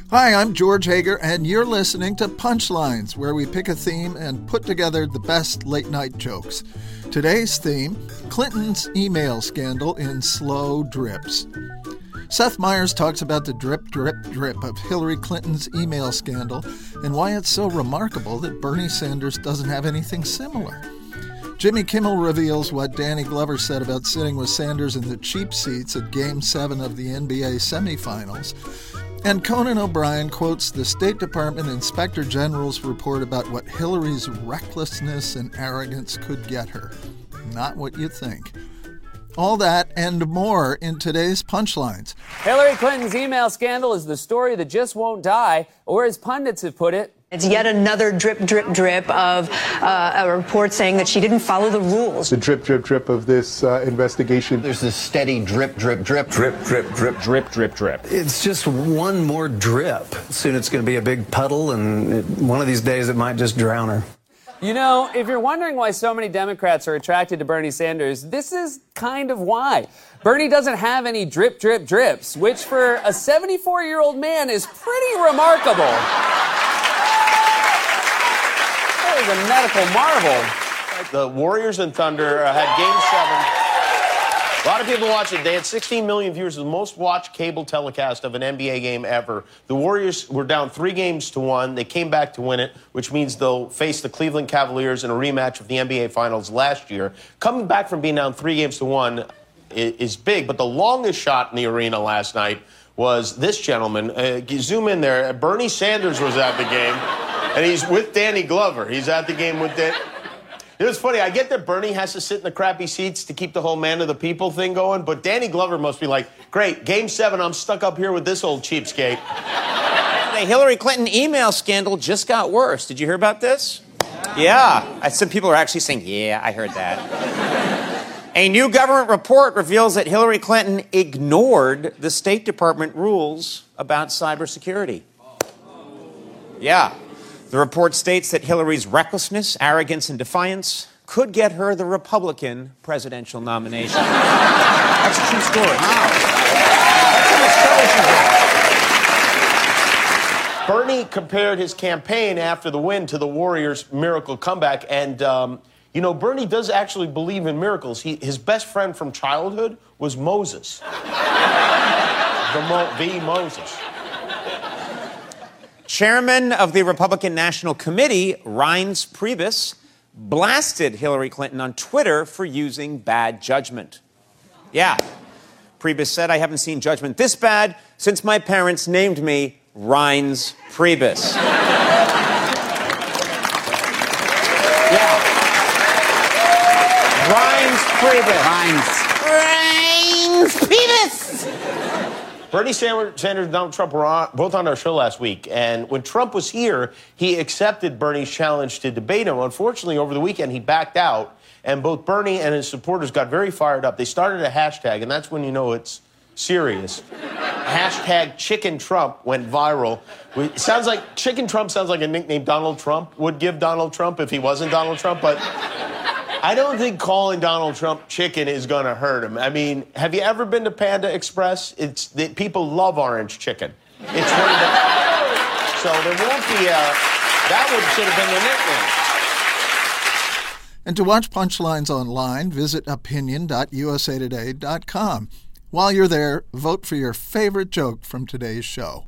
Hi, I'm George Hager, and you're listening to Punchlines, where we pick a theme and put together the best late-night jokes. Today's theme, Clinton's email scandal in slow drips. Seth Meyers talks about the drip, drip, drip of Hillary Clinton's email scandal and why it's so remarkable that Bernie Sanders doesn't have anything similar. Jimmy Kimmel reveals what Danny Glover said about sitting with Sanders in the cheap seats at Game 7 of the NBA semifinals. And Conan O'Brien quotes the State Department Inspector General's report about what Hillary's recklessness and arrogance could get her. Not what you think. All that and more in today's Punchlines. Hillary Clinton's email scandal is the story that just won't die, or as pundits have put it, it's yet another drip, drip, drip of a report saying that she didn't follow the rules. The drip, drip, drip of this investigation. There's this steady drip, drip, drip. Drip, drip, drip. Drip, drip, drip. It's just one more drip. Soon it's going to be a big puddle, and one of these days it might just drown her. You know, if you're wondering why so many Democrats are attracted to Bernie Sanders, this is kind of why. Bernie doesn't have any drip, drip, drips, which for a 74-year-old man is pretty remarkable. That is a medical marvel. The Warriors and Thunder had Game 7. A lot of people watched it. They had 16 million viewers, the most watched cable telecast of an NBA game ever. The Warriors were down 3-1. They came back to win it, which means they'll face the Cleveland Cavaliers in a rematch of the NBA Finals last year. Coming back from being down 3-1 is big, but the longest shot in the arena last night was this gentleman. Zoom in there. Bernie Sanders was at the game, and he's with Danny Glover. He's at the game with Danny. It was funny. I get that Bernie has to sit in the crappy seats to keep the whole man of the people thing going, but Danny Glover must be like, great, Game 7, I'm stuck up here with this old cheapskate. The Hillary Clinton email scandal just got worse. Did you hear about this? Yeah. Some people are actually saying, yeah, I heard that. A new government report reveals that Hillary Clinton ignored the State Department rules about cybersecurity. Yeah. The report states that Hillary's recklessness, arrogance, and defiance could get her the Republican presidential nomination. That's a true story. Wow. Bernie compared his campaign after the win to the Warriors' miracle comeback. And, Bernie does actually believe in miracles. His best friend from childhood was Moses. the Moses. Chairman of the Republican National Committee, Reince Priebus, blasted Hillary Clinton on Twitter for using bad judgment. Yeah. Priebus said, I haven't seen judgment this bad since my parents named me Reince Priebus. Yeah. Reince Priebus. Reince Priebus. Bernie Sanders and Donald Trump were both on our show last week, and when Trump was here, he accepted Bernie's challenge to debate him. Unfortunately, over the weekend, he backed out, and both Bernie and his supporters got very fired up. They started a hashtag, and that's when you know it's serious. Hashtag Chicken Trump went viral. It sounds like Chicken Trump sounds like a nickname Donald Trump would give Donald Trump if he wasn't Donald Trump, but I don't think calling Donald Trump chicken is going to hurt him. I mean, have you ever been to Panda Express? People love orange chicken. It's one of the... So there won't be that should have been the nickname. And to watch Punchlines online, visit opinion.usatoday.com. While you're there, vote for your favorite joke from today's show.